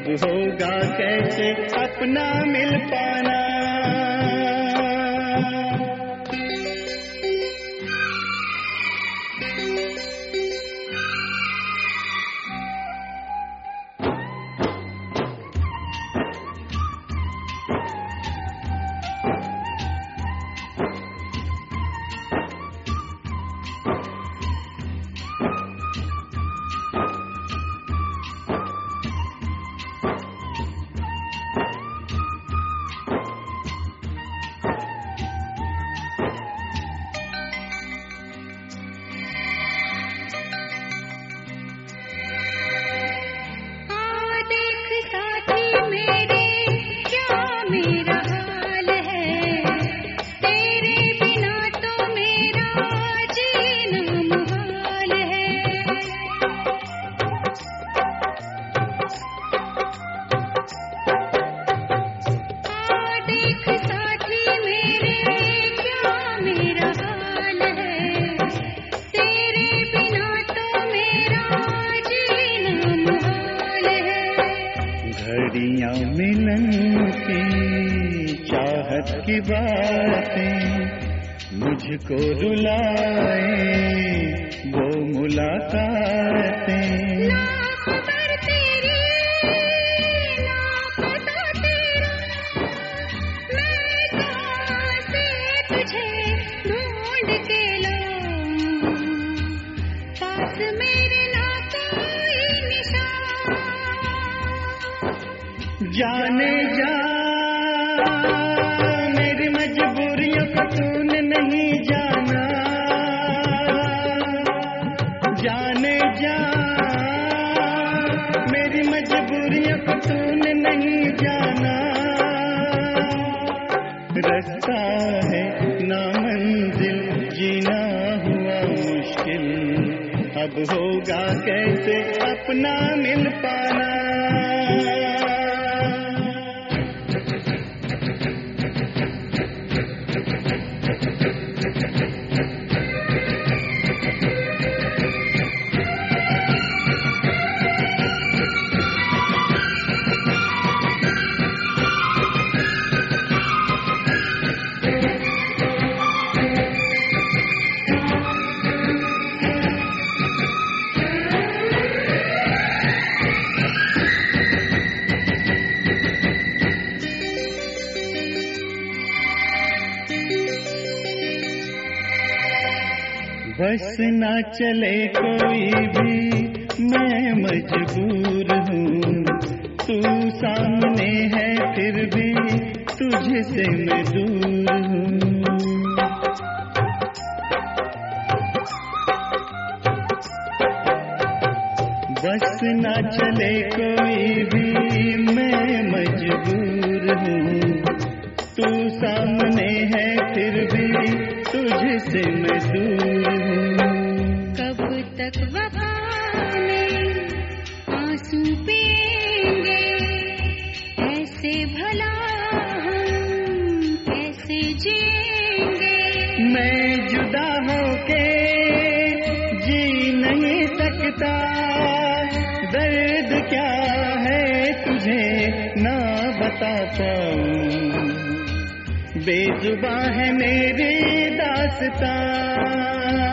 अब होगा कैसे अपना मिल पाना। घड़ियां मिलन की चाहत की बातें मुझको रुलाए, वो मुलाकातें। जाने जा मेरी मजबूरियों को तूने नहीं जाना, जाने जा मेरी मजबूरियों को तूने नहीं जाना। रास्ता है ना मंजिल, जीना हुआ मुश्किल, अब होगा कैसे अपना मिल पाना। बस ना चले कोई भी, मैं मजबूर हूँ, तू सामने है फिर भी तुझसे मैं दूर हूँ। बस ना चले कोई भी, मैं मजबूर हूँ, तू सामने है फिर भी तुझसे मैं दूर हूँ। कब तक वफा में आंसू पिएंगे, ऐसे भला हम कैसे जिएंगे। मैं जुदा होके जी नहीं सकता, दर्द क्या है तुझे ना बता पाऊं, बेजुबां है मेरी दास्तां।